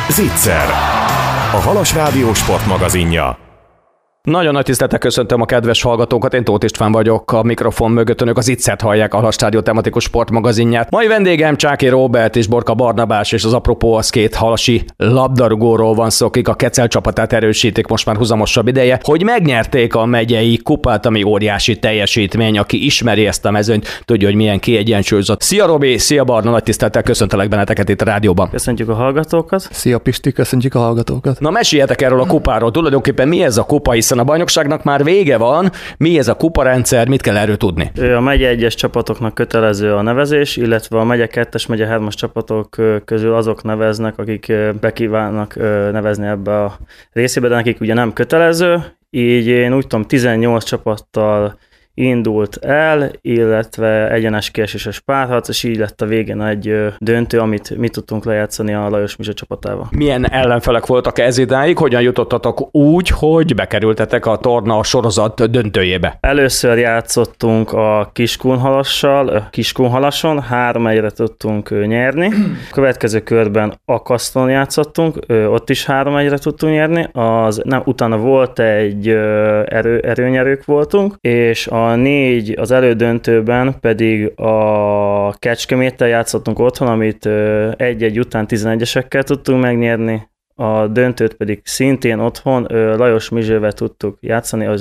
Zicser, a Halas Rádió sportmagazinja. Nagyon nagy tisztelettel köszöntöm a kedves hallgatókat, én Tóth István vagyok, a mikrofon mögött önök az Zicsert hallják, a Halas Rádió tematikus sportmagazinját. Mai vendégem Csáky Róbert és Borka Barnabás, és az apropó az két halasi labdarúgóról van szó, akik a Kecel csapatát erősítik most már huzamosabb ideje, hogy megnyerték a megyei kupát, ami óriási teljesítmény. Aki ismeri ezt a mezőnyt, tudja, hogy milyen kiegyensúlyozott. Szia Robi, szia Barna, nagy tisztelettel köszöntelek benneteket itt a rádióban. Köszöntjük a hallgatókat. Szia Pisti, köszöntjük a hallgatókat. Na meséljetek erről a kupáról, tulajdonképpen mi ez a kupa, hiszen a bajnokságnak már vége van, mi ez a kuparendszer, mit kell erről tudni? A megye 1-es csapatoknak kötelező a nevezés, illetve a megye 2-es, megye 3-as csapatok közül azok neveznek, akik bekívánnak nevezni ebbe a részébe, de nekik ugye nem kötelező, így én úgy tudom 18 csapattal indult el, illetve egyenes kieséses párharc, és így lett a végén egy döntő, amit mi tudtunk lejátszani a Lajos Mizse csapatával. Milyen ellenfelek voltak ez idáig? Hogyan jutottatok úgy, hogy bekerültetek a torna sorozat döntőjébe? Először játszottunk a Kiskunhalason, 3-1-re tudtunk nyerni. A következő körben a Kaszton játszottunk, ott is 3-1-re tudtunk nyerni. Utána volt egy erőnyerők voltunk, és az elődöntőben pedig a Kecskeméttel játszottunk otthon, amit 1-1 után 11-esekkel tudtunk megnyerni, a döntőt pedig szintén otthon Lajos Mizsével tudtuk játszani, az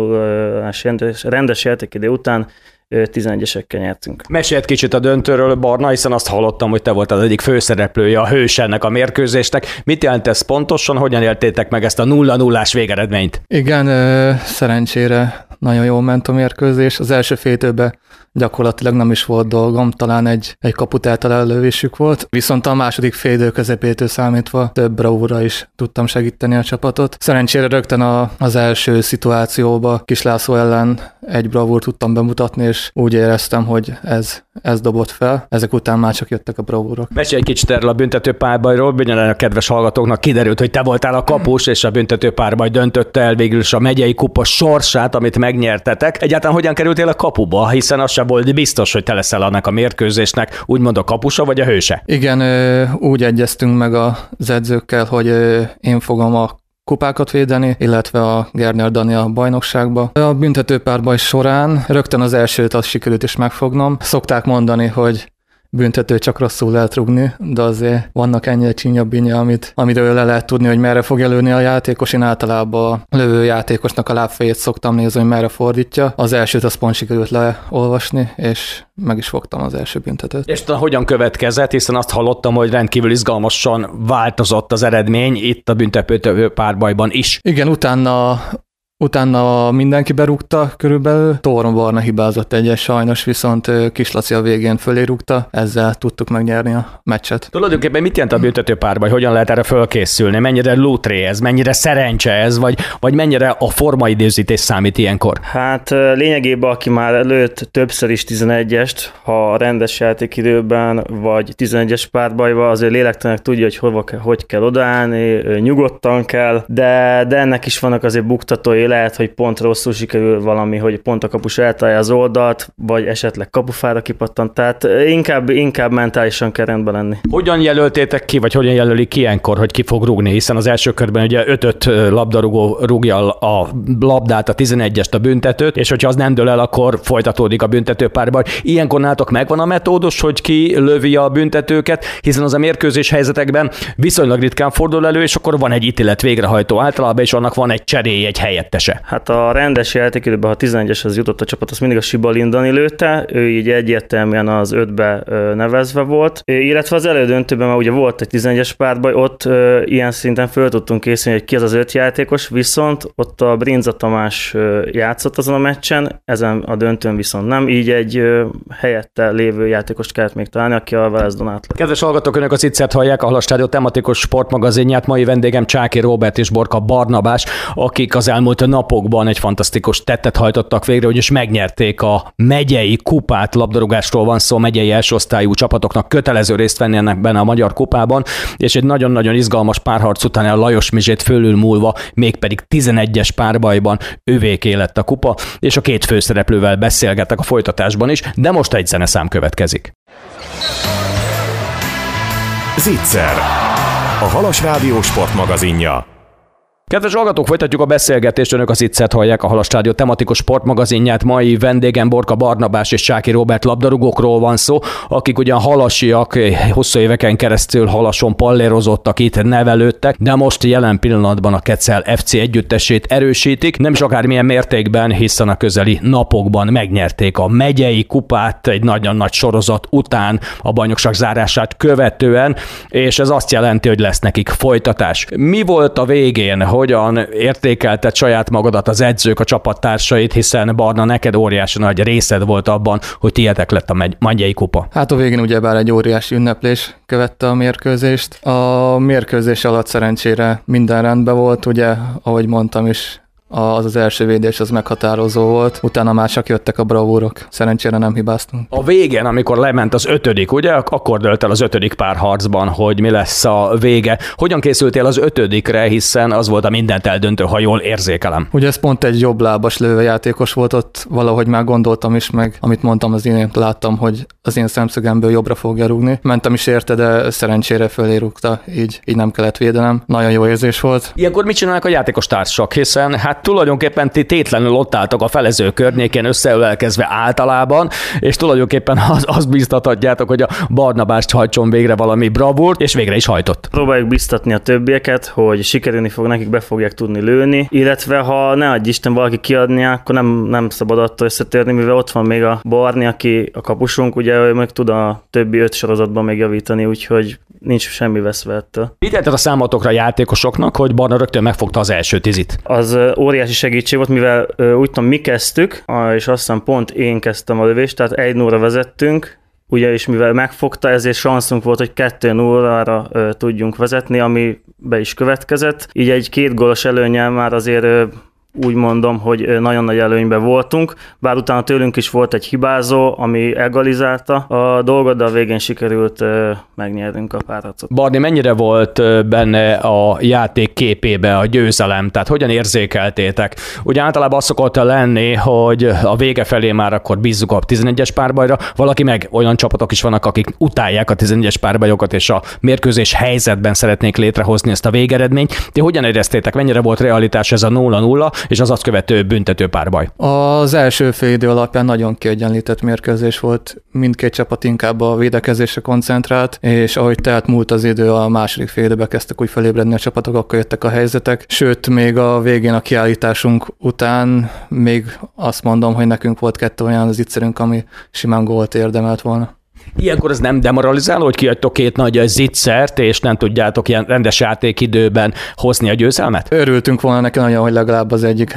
0-0-ás rendes játékidő után 11-esekkel nyertünk. Mesélj kicsit a döntőről, Barna, hiszen azt hallottam, hogy te voltál az egyik főszereplője, a hős ennek a mérkőzésnek. Mit jelent ez pontosan, hogyan éltétek meg ezt a 0-0-ás végeredményt? Igen, szerencsére nagyon jól ment a mérkőzés. Az első fél időben gyakorlatilag nem is volt dolgom, talán egy kaput eltalálővésük volt, viszont a második fél idő közepétől számítva több bravúra is tudtam segíteni a csapatot. Szerencsére rögtön az első szituációba Kis László ellen egy bravúrt tudtam bemutatni, és úgy éreztem, hogy ez dobott fel. Ezek után már csak jöttek a bravúrok. Mesélj egy kicsit erről a büntetőpárbajról, bizonyára a kedves hallgatóknak kiderült, hogy te voltál a kapus, és a büntetőpárbaj döntötte el végül is a megyei kupa sorsát, amit megnyertetek. Egyáltalán hogyan kerültél a kapuba, hiszen az sem volt biztos, hogy te leszel annak a mérkőzésnek, úgymond a kapusa vagy a hőse? Igen, úgy egyeztünk meg az edzőkkel, hogy én fogom a kupákat védeni, illetve a Gerner Dani a bajnokságba. A büntetőpárbaj során rögtön az elsőt azt sikerült is megfognom. Szokták mondani, hogy büntető csak rosszul lehet rúgni, de azért vannak ennyi csinya-binya, amiről le lehet tudni, hogy merre fog előni a játékos. Én általában a lövő játékosnak a lábfejét szoktam nézni, hogy merre fordítja. Az elsőt azt pont sikerült leolvasni, és meg is fogtam az első büntetőt. És hogyan következett, hiszen azt hallottam, hogy rendkívül izgalmasan változott az eredmény itt a büntetőpárbajban is. Igen, Utána mindenki berúgta körülbelül, Torma Barna hibázott egyes sajnos, viszont Kislaci a végén fölé rúgta, ezzel tudtuk megnyerni a meccset. Tulajdonképpen mit jelent a büntetőpárbaj, hogyan lehet erre fölkészülni, mennyire lútré ez, mennyire szerencse ez, vagy mennyire a formaidőzítés számít ilyenkor? Hát lényegében, aki már előtt többször is 11-est, ha rendes játékidőben vagy 11-es párbajban, azért lélektelenül tudja, hogy hogy kell odaállni, nyugodtan kell, de ennek is vannak azért buktatói. Lehet, hogy pont rosszul sikerül valami, hogy pont a kapus eltalálja az oldalt, vagy esetleg kapufára kipattant, tehát inkább mentálisan kell rendben lenni. Hogyan jelöltétek ki, vagy hogyan jelölik ki ilyenkor, hogy ki fog rúgni, hiszen az első körben ugye 5 labdarúgó rúgja a labdát, a 11-est, a büntetőt, és hogyha az nem dől el, akkor folytatódik a büntetőpárbaj. Ilyenkor nálatok megvan a metódus, hogy ki lövi a büntetőket, hiszen az a mérkőzés helyzetekben viszonylag ritkán fordul elő, és akkor van egy ítélet végrehajtó általában, és annak van egy cseréje, egy helyettese. Hát a rendes játékidőben, ha 11-eshez jutott a csapat, azt mindig a Sibalin Dani lőtte, ő így egyértelműen az 5-be nevezve volt, illetve az elődöntőben már ugye volt egy 11-es párbaj, ott ilyen szinten föl tudtunk készülni, hogy ki az az 5 játékos, viszont ott a Brinza Tamás játszott azon a meccsen, ezen a döntőn viszont nem, így egy helyette lévő játékost kellett még találni, aki a Velez Donát lett. Kedves hallgatók, önök a Zicsert hallják, a Halas Rádió tematikus sportmagazinját, mai vendégem Csáky Róbert és Borka Barnabás, akik az elmúlt napokban egy fantasztikus tettet hajtottak végre, ugyanis megnyerték a megyei kupát, labdarúgásról van szó, megyei elsőosztályú csapatoknak kötelező részt venni ennek a magyar kupában, és egy nagyon-nagyon izgalmas párharc után a Lajos Mizsét fölülmúlva, mégpedig 11-es párbajban övéké lett a kupa, és a két főszereplővel beszélgettek a folytatásban is, de most egy zeneszám következik. Zicser, A Halas Rádió sportmagazinja. Kedves hallgatók, folytatjuk a beszélgetést, önök az Ittszert hallják, a Halas Rádió tematikus sportmagazinját. Mai vendégem Borka Barnabás és Csáky Róbert labdarúgókról van szó, akik ugyan halasiak, hosszú éveken keresztül Halason pallérozottak, itt nevelődtek, de most jelen pillanatban a Kecel FC együttesét erősítik, nem is akármilyen mértékben, hiszen a közeli napokban megnyerték a megyei kupát egy nagyon nagy sorozat után, a bajnokság zárását követően, és ez azt jelenti, hogy lesz nekik folytatás. Mi volt a végén? Hogyan értékelted saját magadat, az edzők, a csapattársait, hiszen Barna, neked óriási nagy részed volt abban, hogy tiétek lett a megyei kupa? Hát a végén ugyebár egy óriási ünneplés követte a mérkőzést. A mérkőzés alatt szerencsére minden rendben volt, ugye, ahogy mondtam is, az első védés az meghatározó volt, utána már csak jöttek a bravúrok. Szerencsére nem hibáztunk. A végén, amikor lement az 5., ugye, akkor dölt el az 5. párharcban, hogy mi lesz a vége. Hogyan készültél az 5-re, hiszen az volt a mindent eldöntő, ha jól érzékelem? Ugye ez pont egy jobblábas lövőjátékos volt, ott valahogy már gondoltam is, meg amit mondtam, az imént láttam, hogy az én szemszögemből jobbra fogja rúgni. Mentem is érte, de szerencsére fölé rúgta, így nem kellett védenem. Nagyon jó érzés volt. Ilyenkor mit csinálnak a játékos társak, hiszen hát tulajdonképpen ti tétlenül ott álltok a felező környékén összeölelkezve általában, és tulajdonképpen azt biztathatjátok, hogy a Barnabást hajtson végre valami bravúrt, és végre is hajtott. Próbáljuk biztatni a többieket, hogy sikerülni fog, nekik be fogják tudni lőni, illetve ha ne adj Isten valaki kiadni, akkor nem szabad attól összetérni, mivel ott van még a Barni, aki a kapusunk, ugye ő meg tud a többi 5 sorozatban még javítani, úgyhogy nincs semmi veszve ettől. Mit tetted a számotokra a játékosoknak, hogy Barna rögtön megfogta az első 10? Az óriási segítség volt, mivel úgy tudom, mi kezdtük, és aztán pont én kezdtem a lövést, tehát 1-0-ra vezettünk, ugye, és mivel megfogta, ezért sanszunk volt, hogy 2-0-ra tudjunk vezetni, ami be is következett. Így egy 2 gólos előnnyel már azért úgy mondom, hogy nagyon nagy előnyben voltunk, bár utána tőlünk is volt egy hibázó, ami egalizálta a dolgot, de a végén sikerült megnyernünk a párharcot. Barni, mennyire volt benne a játék képébe a győzelem? Tehát hogyan érzékeltétek? Ugye általában az szokott lenni, hogy a vége felé már akkor bízzuk a 11-es párbajra, valaki meg olyan csapatok is vannak, akik utálják a 11-es párbajokat, és a mérkőzés helyzetben szeretnék létrehozni ezt a végeredményt. Ti hogyan éreztétek? Mennyire volt realitás ez a 0-0, és az azt követő büntető párbaj? Az első fél idő alapján nagyon kiegyenlített mérkőzés volt. Mindkét csapat inkább a védekezésre koncentrált, és ahogy telt múlt az idő, a második fél időben kezdtek úgy felébredni a csapatok, akkor jöttek a helyzetek. Sőt, még a végén a kiállításunk után még azt mondom, hogy nekünk volt 2 olyan az ittszerünk, ami simán gólt érdemelt volna. Ilyenkor ez nem demoralizáló, hogy kiadtok 2 nagy zicsert, és nem tudjátok ilyen rendes játékidőben hozni a győzelmet? Örültünk volna neki nagyon, hogy legalább az egyik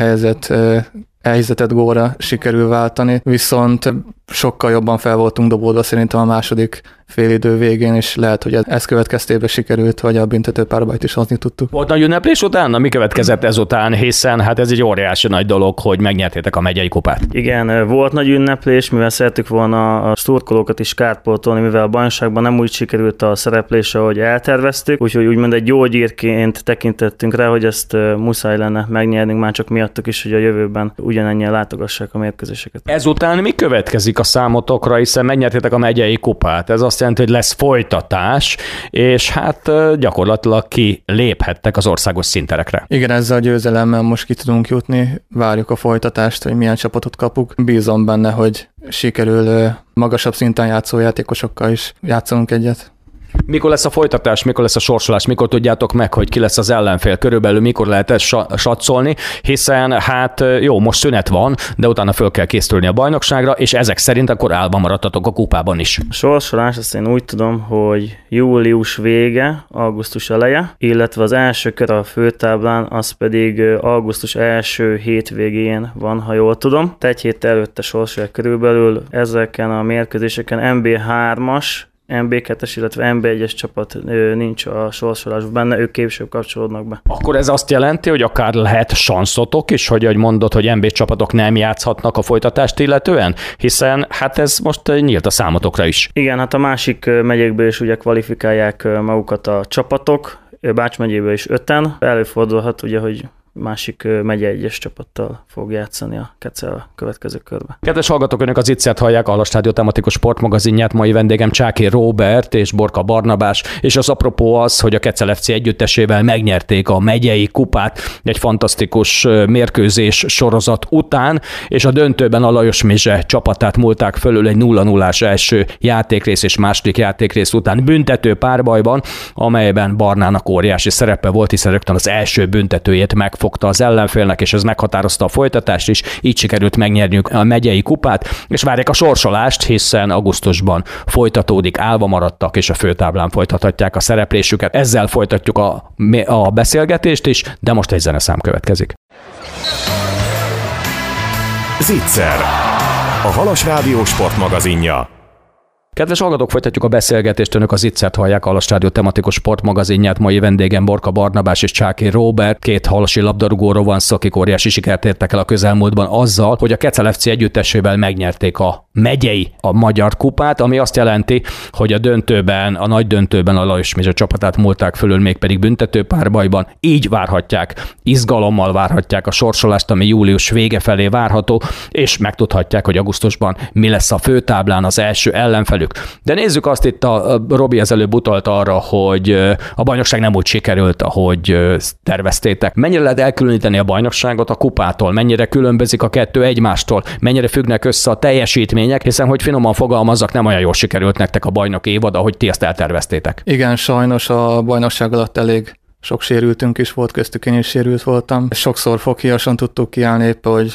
helyzetet gólra sikerül váltani, viszont sokkal jobban fel voltunk dobódva szerintem a második félidő végén, és lehet, hogy ez következtében sikerült, hogy a büntető párbajt is hozni tudtuk. Volt nagy ünneplés utána? Mi következett ezután, hiszen hát ez egy óriási nagy dolog, hogy megnyertétek a megyei kupát. Igen, volt nagy ünneplés, mivel szerettük volna a szurkolókat is kárpótolni, mivel a bajnokságban nem úgy sikerült a szereplés, ahogy elterveztük, úgyhogy úgymond egy gyógyírként tekintettünk rá, hogy ezt muszáj lenne megnyernünk, már csak miattuk is, hogy a jövőben ugyanennyien látogassák a mérkőzéseket. Ezután mi következik a számotokra, hiszen megnyertétek a megyei kupát? Ez azt jelenti, hogy lesz folytatás, és hát gyakorlatilag kiléphettek az országos színterekre. Igen, ezzel a győzelemmel most ki tudunk jutni, várjuk a folytatást, hogy milyen csapatot kapunk. Bízom benne, hogy sikerül magasabb szinten játszó játékosokkal is játszanunk egyet. Mikor lesz a folytatás, mikor lesz a sorsolás, mikor tudjátok meg, hogy ki lesz az ellenfél, körülbelül mikor lehet ezt satszolni, hiszen hát jó, most szünet van, de utána föl kell készülni a bajnokságra, és ezek szerint akkor állva maradtatok a kupában is. A sorsolás, azt én úgy tudom, hogy július vége, augusztus eleje, illetve az első kör a főtáblán, az pedig augusztus első hétvégén van, ha jól tudom. Egy héttel előtte sorsolják körülbelül ezeken a mérkőzéseken MB3-as, MB2-es, illetve MB1-es csapat nincs a sorsolásban benne, ők később kapcsolódnak be. Akkor ez azt jelenti, hogy akár lehet sanszotok is, hogy mondod, hogy MB csapatok nem játszhatnak a folytatást illetően? Hiszen hát ez most nyílt a számotokra is. Igen, hát a másik megyékből is ugye kvalifikálják magukat a csapatok, Bács megyéből is 5-en. Előfordulhat ugye, hogy másik megye egyes csapattal fog játszani a Kecel a következő körben. Kedves hallgatók, önök az Ittszert hallják, a Halastrádió tematikus sportmagazinját, mai vendégem Csáky Róbert és Borka Barnabás, és az apropó az, hogy a Kecel FC együttesével megnyerték a megyei kupát egy fantasztikus mérkőzés sorozat után, és a döntőben a Lajos Mizse csapatát múlták fölül egy 0-0-ás első játékrész és második játékrész után büntető párbajban, amelyben Barnának óriási szerepe volt, hiszen rögtön az első büntetőjét megfogta az ellenfélnek, és ez meghatározta a folytatást is, így sikerült megnyerniük a megyei kupát, és várják a sorsolást, hiszen augusztusban folytatódik, állva maradtak, és a főtáblán folytathatják a szereplésüket. Ezzel folytatjuk a beszélgetést is, de most egy zeneszám következik. Zicser, a Halas Rádió sportmagazinja. Kedves hallgatók, folytatjuk a beszélgetést, önök az Ittszert hallják, a Halastrádió tematikus sportmagazinját, mai vendégem Borka Barnabás és Csáky Róbert. Két halasi labdarúgóról van szó, akik óriási sikert értek el a közelmúltban azzal, hogy a Kecel FC együttesével megnyerték a megyei, a magyar kupát, ami azt jelenti, hogy a nagy döntőben a Lajos Mizse csapatát múlták fölül, mégpedig büntető párbajban. Így várhatják, izgalommal várhatják a sorsolást, ami július vége felé várható, és megtudhatják, hogy augusztusban mi lesz a főtáblán az első ellenfelük. De nézzük azt, itt a Robi az előbb utalt arra, hogy a bajnokság nem úgy sikerült, ahogy terveztétek. Mennyire lehet elkülöníteni a bajnokságot a kupától? Mennyire különbözik a kettő egymástól? Mennyire függnek össze a teljesítmények? Hiszen, hogy finoman fogalmazzak, nem olyan jól sikerült nektek a bajnok évad, ahogy ti ezt elterveztétek. Igen, sajnos a bajnokság alatt elég sok sérültünk is volt, köztük én is sérült voltam. Sokszor foghíjasan tudtuk kiállni épp, hogy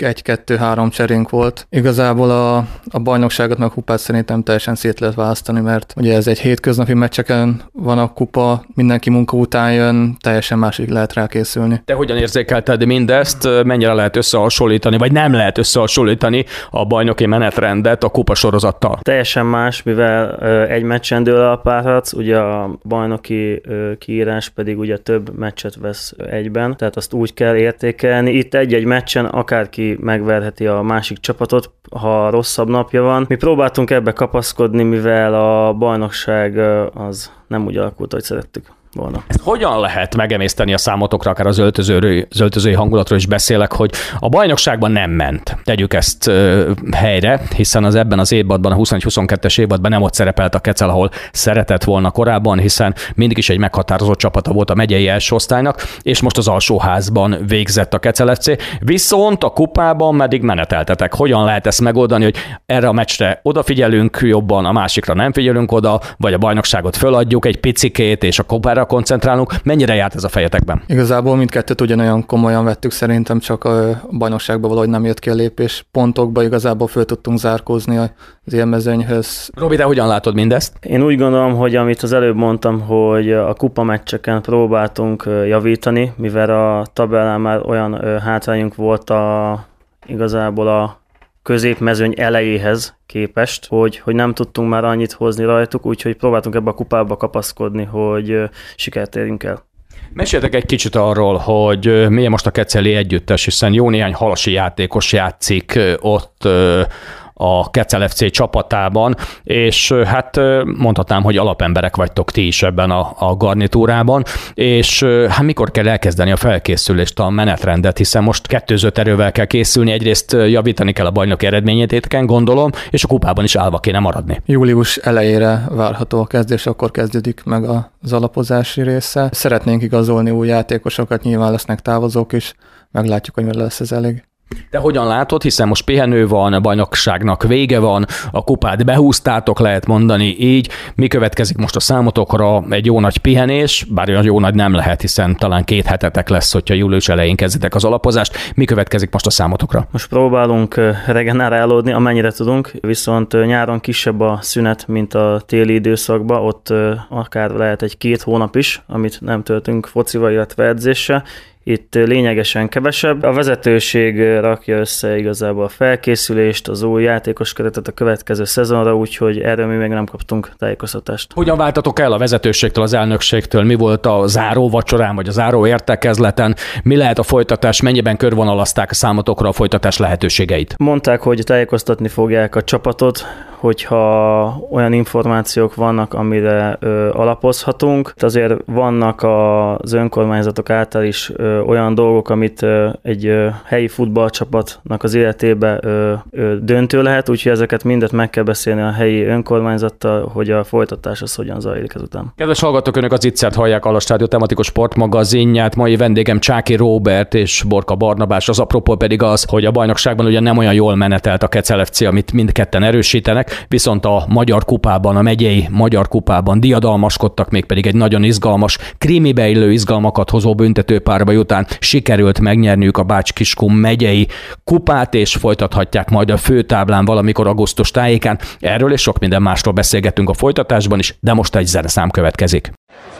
1-2-3 cserénk volt. Igazából a bajnokságot meg a kupát szerintem teljesen szét lehet választani, mert ugye ez egy hétköznapi meccseken van a kupa, mindenki munka után jön, teljesen másik lehet rá készülni. Te hogyan érzékelted mindezt? Mennyire lehet összehasonlítani, vagy nem lehet összehasonlítani a bajnoki menetrendet a kupa sorozattal? Teljesen más, mivel egy meccsen dől el a párharc, ugye a bajnoki kiírás pedig ugye több meccset vesz egyben, tehát azt úgy kell értékelni. Itt egy-egy meccsen akárki megverheti a másik csapatot, ha rosszabb napja van. Mi próbáltunk ebbe kapaszkodni, mivel a bajnokság az nem úgy alakult, ahogy szerettük volna. Ezt hogyan lehet megemészteni a számotokra, akár az öltözői hangulatról is beszélek, hogy a bajnokságban nem ment. Tegyük ezt helyre, hiszen az ebben az évadban, a 21-22-es évadban nem ott szerepelt a Kecel, ahol szeretett volna korábban, hiszen mindig is egy meghatározott csapata volt a megyei első osztálynak, és most az alsóházban végzett a Kecel FC. Viszont a kupában pedig meneteltetek. Hogyan lehet ezt megoldani, hogy erre a meccsre odafigyelünk jobban, a másikra nem figyelünk oda, vagy a bajnokságot föladjuk egy picikét, és a kupára koncentrálunk. Mennyire járt ez a fejetekben? Igazából mindkettőt ugyanolyan komolyan vettük szerintem, csak a bajnokságban valahogy nem jött ki a lépés. Pontokba igazából föl tudtunk zárkózni az élmezőnyhöz. Robi, te hogyan látod mindezt? Én úgy gondolom, hogy amit az előbb mondtam, hogy a kupa meccseken próbáltunk javítani, mivel a tabellán már olyan hátrányunk volt igazából a középmezőny elejéhez képest, hogy nem tudtunk már annyit hozni rajtuk, úgyhogy próbáltunk ebbe a kupába kapaszkodni, hogy sikert érjünk el. Meséltek egy kicsit arról, hogy milyen most a keceli együttes, hiszen jó néhány halasi játékos játszik ott a Kecel FC csapatában, és hát mondhatnám, hogy alapemberek vagytok ti is ebben a garnitúrában, és hát mikor kell elkezdeni a felkészülést, a menetrendet, hiszen most kettőzött erővel kell készülni, egyrészt javítani kell a bajnoki eredményéteken, gondolom, és a kupában is állva kéne maradni. Július elejére várható a kezdés, akkor kezdődik meg az alapozási része. Szeretnénk igazolni új játékosokat, nyilván lesznek távozók is, meglátjuk, hogy mire lesz ez elég. De hogyan látod, hiszen most pihenő van, a bajnokságnak vége van, a kupát behúztátok, lehet mondani így. Mi következik most a számotokra? Egy jó nagy pihenés, bár olyan jó nagy nem lehet, hiszen talán 2 hetetek lesz, hogyha július elején kezditek az alapozást. Mi következik most a számotokra? Most próbálunk regenerálódni, amennyire tudunk, viszont nyáron kisebb a szünet, mint a téli időszakban, ott akár lehet egy 2 hónap is, amit nem töltünk focival, illetve edzéssel. Itt lényegesen kevesebb. A vezetőség rakja össze igazából a felkészülést, az új játékos keretet a következő szezonra, úgyhogy erről mi még nem kaptunk tájékoztatást. Hogyan váltatok el a vezetőségtől, az elnökségtől? Mi volt a záró vacsorán, vagy a záró értekezleten? Mi lehet a folytatás? Mennyiben körvonalazták a számotokra a folytatás lehetőségeit? Mondták, hogy tájékoztatni fogják a csapatot, hogyha olyan információk vannak, amire alapozhatunk. Azért vannak az önkormányzatok által is olyan dolgok, amit egy helyi futballcsapatnak az életébe döntő lehet, úgyhogy ezeket mindet meg kell beszélni a helyi önkormányzattal, hogy a folytatás az hogyan zajlik ezután. Kedves hallgatók, önök az Ittszert hallják, a Halas Rádió tematikus sportmagazinját. Mai vendégem Csáky Róbert és Borka Barnabás. Az apropó pedig az, hogy a bajnokságban ugye nem olyan jól menetelt a Kecel FC, amit mindketten erősítenek, viszont a Magyar Kupában, a megyei Magyar Kupában diadalmaskodtak, mégpedig egy nagyon izgalmas, krimibe illő izgalmakat hozó büntetőpárbaj után sikerült megnyerniük a Bács-Kiskun megyei kupát, és folytathatják majd a főtáblán valamikor augusztus tájékán. Erről és sok minden másról beszélgettünk a folytatásban is, de most egy zeneszám következik.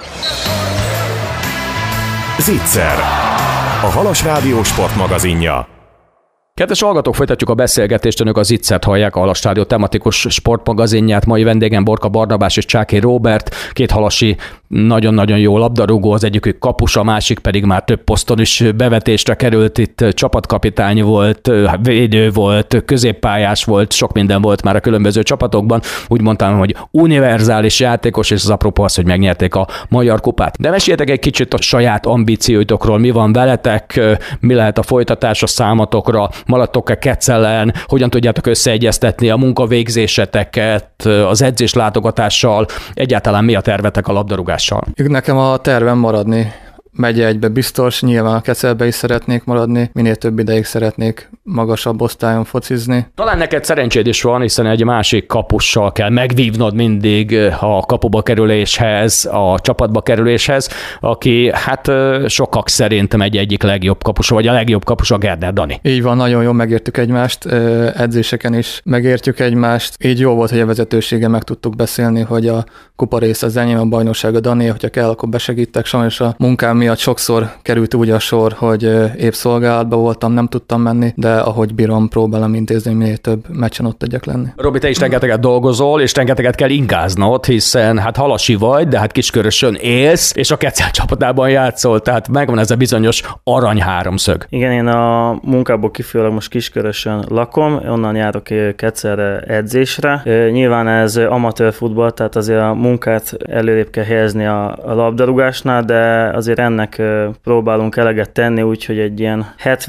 Zicser, a Halas Rádió sportmagazinja. Kedves hallgatók, folytatjuk a beszélgetést, önök az Ittszert hallják, a Halas Rádió tematikus sportmagazinját. Mai vendégem Borka Barnabás és Csáky Róbert, két halasi nagyon-nagyon jó labdarúgó, az egyikük kapus, a másik pedig már több poszton is bevetésre került, itt csapatkapitány volt, védő volt, középpályás volt, sok minden volt már a különböző csapatokban. Úgy mondtam, hogy univerzális játékos, és az apropó az, hogy megnyerték a Magyar Kupát. De meséljetek egy kicsit a saját ambícióitokról, mi van veletek, mi lehet a folytatás a számotokra, maradtok-e Kecelen, hogyan tudjátok összeegyeztetni a munkavégzéseteket az edzés látogatással, egyáltalán mi a tervetek a labdarúgással? Nekem a tervem maradni megye egybe biztos, nyilván a Kecelbe is szeretnék maradni, minél több ideig szeretnék magasabb osztályon focizni. Talán neked szerencséd is van, hiszen egy másik kapussal kell megvívnod mindig a kapuba kerüléshez, a csapatba kerüléshez, aki hát sokak szerint megy egyik legjobb kapusa, vagy a legjobb kapusa Gerner Dani. Így van, nagyon jól megértük egymást, edzéseken is megértjük egymást. Így jó volt, hogy a vezetőséggel meg tudtuk beszélni, hogy a kupa része az enyém, a bajnokság a Dani, hogyha kell, akkor besegítek. Sajnos a munkám miatt sokszor került úgy a sor, hogy épp szolgálatban voltam, nem tudtam menni, de ahogy bírom, próbálom intézni, minél több meccsen ott tudjak lenni. Robi, te is rengeteget dolgozol, és rengeteget kell ingáznod, hiszen hát halasi vagy, de hát Kiskörösön élsz, és a Kecel csapatában játszol, tehát megvan ez a bizonyos arany háromszög. Igen, én a munkából kifolyólag most Kiskörösön lakom, onnan járok Kecelre edzésre. Nyilván ez amatőr futball, tehát azért a munkát előrébb kell helyezni a labdarúgásnál, de azért ennek próbálunk eleget tenni, úgyhogy egy ilyen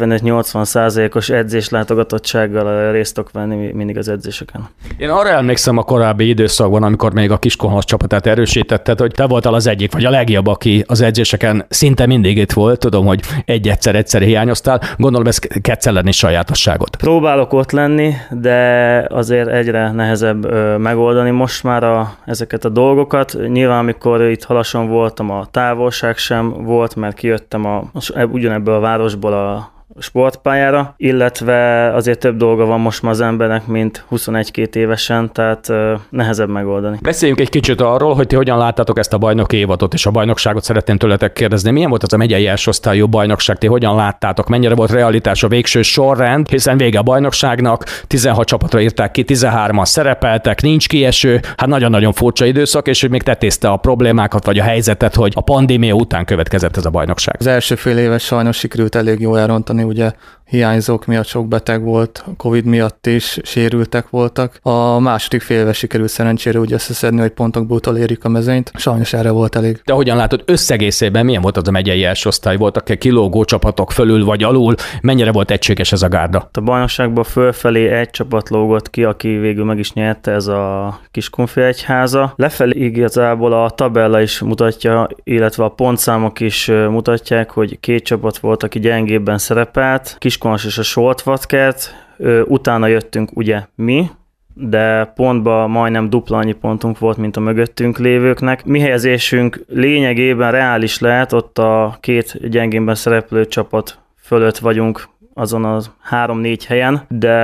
75-80%-os edzéslátogatottsággal részt tudok venni mindig az edzéseken. Én arra emlékszem a korábbi időszakban, amikor még a Kiskunhalas csapatát erősítetted, hogy te voltál az egyik, vagy a legjobb, aki az edzéseken szinte mindig itt volt. Tudom, hogy egyszer hiányoztál. Gondolom ez Kecelen is sajátosságot. Próbálok ott lenni, de azért egyre nehezebb megoldani most már ezeket a dolgokat. Nyilván, amikor itt Halason voltam, a távolság sem volt, mert kijöttem ugyanebből a városból a sportpályára, illetve azért több dolga van most már az embernek, mint 21-22 évesen, tehát nehezebb megoldani. Beszéljünk egy kicsit arról, hogy ti hogyan láttátok ezt a bajnoki évadot, és a bajnokságot szeretném tőletek kérdezni. Milyen volt az a megyei elsőosztályú bajnokság, ti hogyan láttátok, mennyire volt realitás a végső sorrend, hiszen vége a bajnokságnak, 16 csapatra írták ki, 13-an szerepeltek, nincs kieső, hát nagyon-nagyon furcsa időszak, és hogy még tetézte a problémákat, vagy a helyzetet, hogy a pandémia után következett ez a bajnokság. Az első fél évet sajnos sikerült elég jól elrontani, ugye hiányzók miatt sok beteg volt, Covid miatt is sérültek voltak. A második fél éve sikerült szerencsére úgy összeszedni, hogy pontokból utolérjük a mezőnyt. Sajnos erre volt elég. De hogyan látod összegészében, milyen volt az a megyei első osztály? Voltak-e kilógó csapatok fölül vagy alul? Mennyire volt egységes ez a gárda? A bajnokságban fölfelé egy csapat lógott ki, aki végül meg is nyerte, ez a Kiskunfélegyháza. Lefelé igazából a tabella is mutatja, illetve a pontszámok is mutatják, hogy két csapat volt, aki gyengébben szerepelt. Kiskunhalas és a Soltvatkert, utána jöttünk ugye mi, de pontban majdnem dupla annyi pontunk volt, mint a mögöttünk lévőknek. Mi helyezésünk lényegében reális lehet, ott a két gyengénben szereplő csapat fölött vagyunk azon a 3-4 helyen,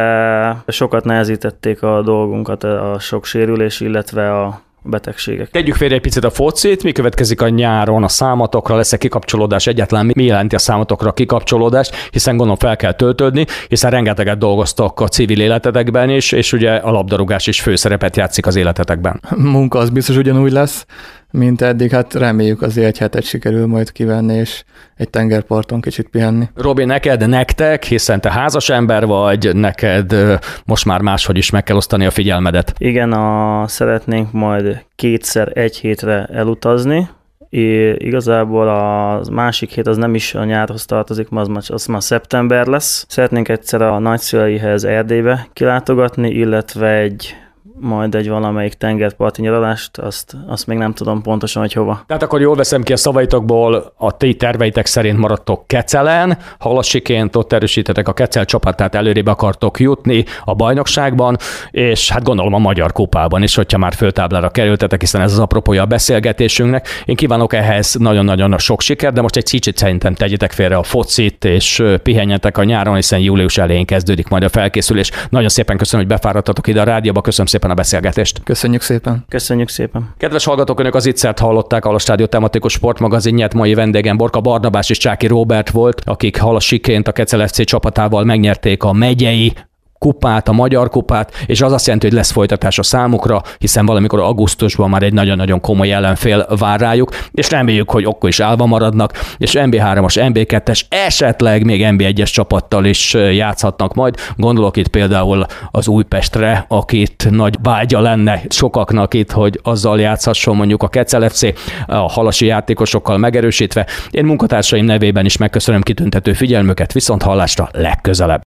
de sokat nehezítették a dolgunkat a sok sérülés, illetve a betegségek. Tegyük félre egy picit a focit, mi következik a nyáron a számatokra, lesz-e kikapcsolódás egyáltalán, mi jelenti a számatokra a kikapcsolódást, hiszen gondolom fel kell töltődni, hiszen rengeteget dolgoztak a civil életetekben is, és ugye a labdarúgás is főszerepet játszik az életetekben. Munka az biztos ugyanúgy lesz, mint eddig. Hát reméljük azért egy hetet sikerül majd kivenni, és egy tengerparton kicsit pihenni. Robi, nektek, hiszen te házas ember vagy, neked most már máshogy is meg kell osztani a figyelmedet. Igen, szeretnénk majd kétszer egy hétre elutazni. Igazából a másik hét az nem is a nyárhoz tartozik, az már szeptember lesz. Szeretnénk egyszer a nagyszüleihez Erdélybe kilátogatni, illetve majd egy valamelyik tengerparti nyaralást, azt még nem tudom pontosan, hogy hova. Tehát akkor jól veszem ki a szavaitokból, a ti terveitek szerint maradtok Kecelen, Halasiként ott erősítetek a Kecel csapatát, előrébb akartok jutni a bajnokságban, és hát gondolom a Magyar Kupában is, hogyha már föltáblára kerültetek, hiszen ez az apropója a beszélgetésünknek. Én kívánok ehhez nagyon-nagyon sok sikert, de most egy kicsit szerintem tegyétek félre a focit, és pihenjetek a nyáron, hiszen július elején kezdődik majd a felkészülés. Nagyon szépen köszönöm, hogy befáradtatok ide a rádióba, köszönöm szépen a beszélgetést. Köszönjük szépen. Köszönjük szépen. Kedves hallgatók, önök az Ittszert hallották, a Halas Rádió tematikus sportmagazinját. Mai vendégem Borka Barnabás és Csáky Róbert volt, akik Halasiként a Kecel FC csapatával megnyerték a megyei kupát, a Magyar Kupát, és az azt jelenti, hogy lesz folytatás a számukra, hiszen valamikor augusztusban már egy nagyon-nagyon komoly ellenfél vár rájuk, és reméljük, hogy akkor is állva maradnak, és NB3-as, NB2-es, esetleg még NB1-es csapattal is játszhatnak majd. Gondolok itt például az Újpestre, akit nagy vágya lenne sokaknak itt, hogy azzal játszhasson mondjuk a Kecel FC, a halasi játékosokkal megerősítve. Én munkatársaim nevében is megköszönöm kitüntető figyelmüket, viszont hallásra legközelebb.